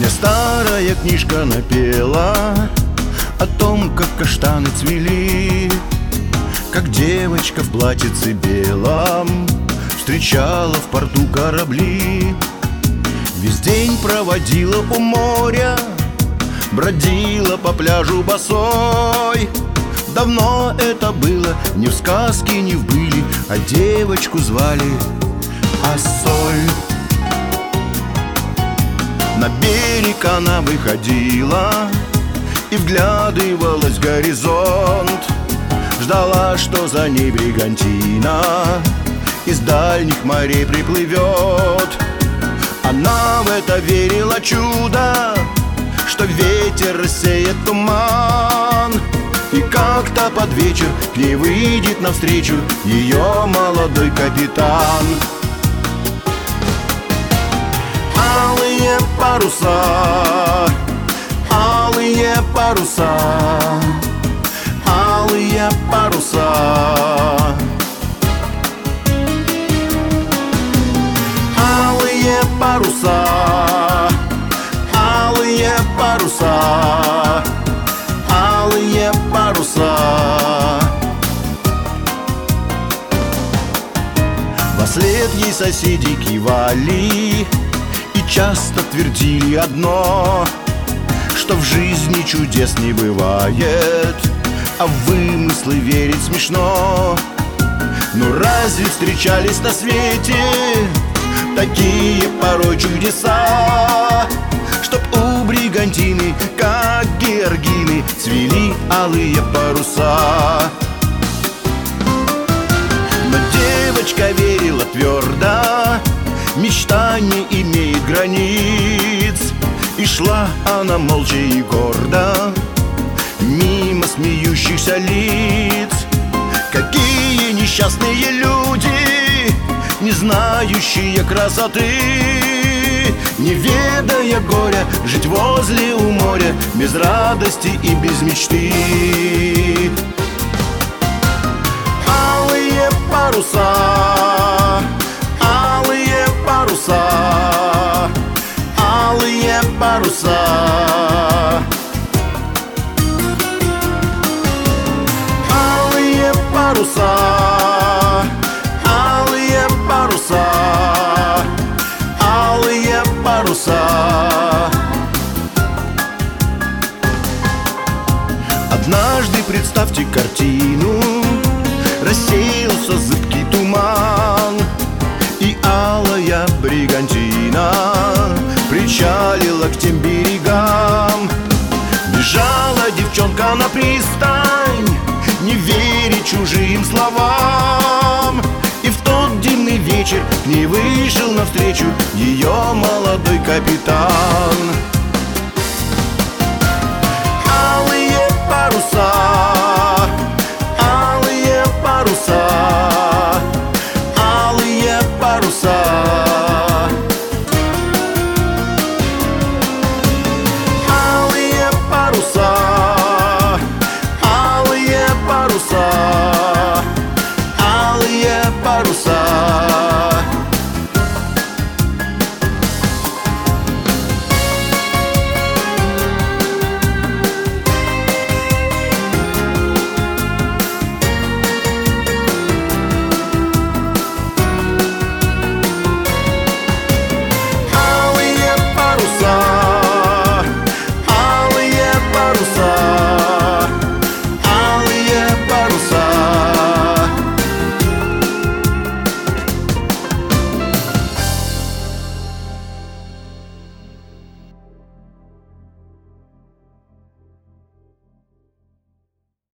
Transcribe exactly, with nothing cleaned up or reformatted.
Мне старая книжка напела о том, как каштаны цвели, как девочка в платьице белом встречала в порту корабли. Весь день проводила у моря, бродила по пляжу босой. Давно это было, ни в сказке, ни в были, а девочку звали Осой. На берег она выходила и вглядывалась в горизонт, ждала, что за ней бригантина из дальних морей приплывет. Она в это верила чудо, что ветер рассеет туман, и как-то под вечер к ней выйдет навстречу ее молодой капитан. Алые паруса, алые паруса, алые паруса. Алые паруса, алые паруса, алые паруса. Вслед ей соседи кивали и часто твердили одно, что в жизни чудес не бывает, а в вымыслы верить смешно. Но разве встречались на свете такие порой чудеса, чтоб у бригантины, как георгины, цвели алые паруса? Но девочка верила твердо, мечта не имеет границ, и шла она молча и гордо мимо смеющихся лиц. Какие несчастные люди, не знающие красоты, не ведая горя, жить возле у моря без радости и без мечты. Алые паруса, алые паруса, алые паруса. Алые паруса, алые паруса, алые паруса. Однажды представьте картину, рассеялся зыбкий туман, и алая бригантина причалила к тем берегам. Бежала девчонка на пристань, не веря чужим словам, и в тот дивный вечер к ней вышел навстречу ее молодой капитан.